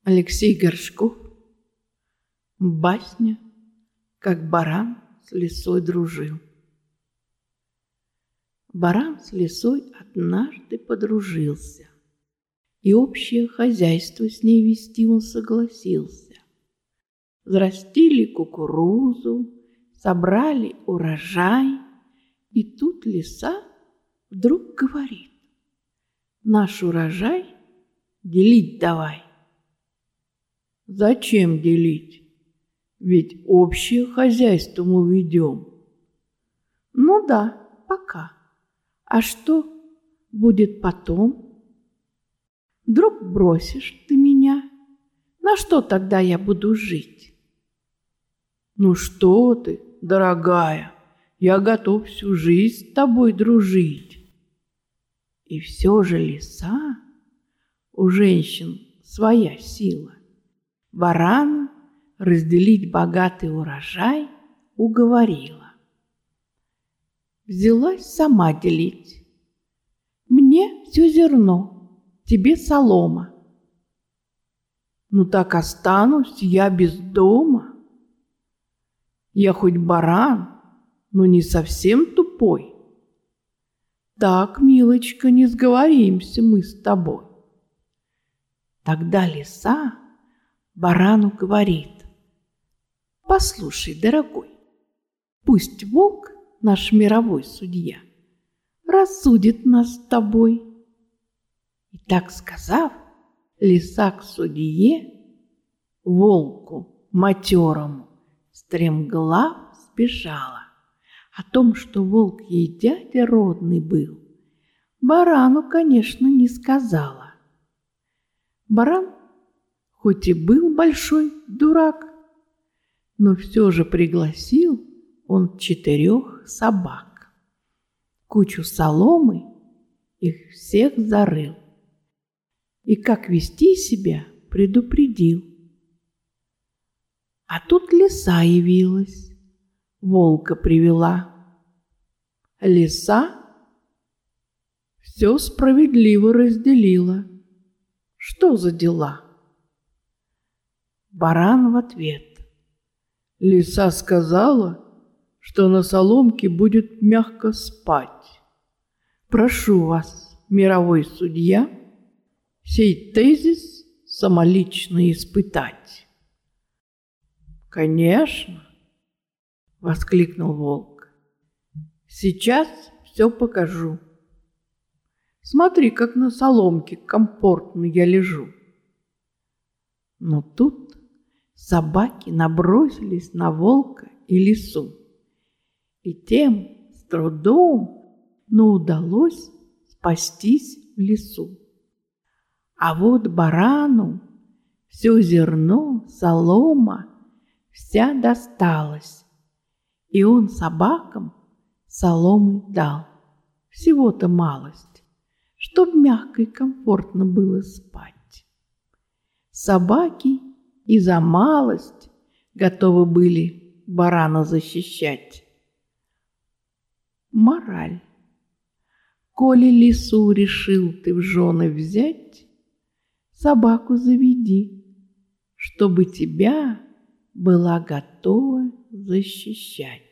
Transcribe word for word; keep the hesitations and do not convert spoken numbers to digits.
Алексей Горшков. Басня, как баран с лисой дружил. Баран с лисой однажды подружился, и общее хозяйство с ней вести он согласился. Взрастили кукурузу, собрали урожай, и тут лиса вдруг говорит: наш урожай делить давай. Зачем делить? Ведь общее хозяйство мы ведем. Ну да, пока. А что будет потом? Вдруг бросишь ты меня? На что тогда я буду жить? Ну что ты, дорогая, я готов всю жизнь с тобой дружить. И все же лиса, у женщин своя сила, барана разделить богатый урожай уговорила. Взялась сама делить. Мне все зерно, тебе солома. Ну так останусь я без дома. Я хоть баран, но не совсем тупой. Так, милочка, не сговоримся мы с тобой. Тогда лиса барану говорит: послушай, дорогой, пусть волк, наш мировой судья, рассудит нас с тобой. И так сказав, лиса к судье, волку матерому, стремглав сбежала. О том, что волк ей дядя родный был, барану, конечно, не сказала. Баран, хоть и был большой дурак, но все же пригласил он четырех собак. Кучу соломы их всех зарыл и как вести себя предупредил. А тут лиса явилась, волка привела. Лиса все справедливо разделила. Что за дела? Баран в ответ: лиса сказала, что на соломке будет мягко спать. Прошу вас, мировой судья, сей тезис самолично испытать. Конечно, воскликнул волк. Сейчас все покажу. Смотри, как на соломке комфортно я лежу. Но тут собаки набросились на волка и лису, и тем с трудом, но удалось спастись в лесу. А вот барану все зерно, солома вся досталась, и он собакам соломы дал, всего-то малость, чтоб мягко и комфортно было спать. Собаки и за малость готовы были барана защищать. Мораль. Коли лису решил ты в жены взять, собаку заведи, чтобы тебя была готова защищать.